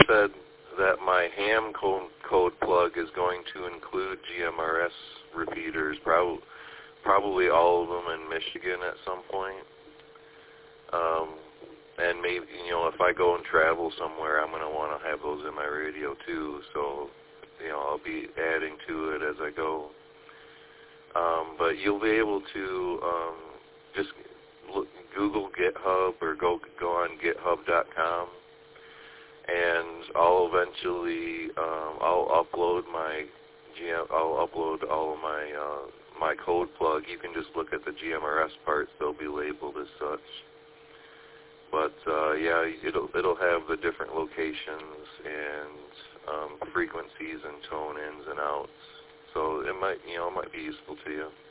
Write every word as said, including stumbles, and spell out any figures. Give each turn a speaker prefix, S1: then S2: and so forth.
S1: said that my ham code, code plug is going to include G M R S repeaters, prob- probably all of them in Michigan at some point. Um, and maybe, you know, if I go and travel somewhere, I'm going to want to have those in my radio too. So, you know, I'll be adding to it as I go. Um, but you'll be able to um, just look, Google GitHub or go go on GitHub dot com, and I'll eventually um, I'll upload my G M, I'll upload all of my uh, my code plug. You can just look at the G M R S parts; they'll be labeled as such. But uh, yeah, it'll it'll have the different locations and um, frequencies and tone ins and outs. So it might you know it might be useful to you.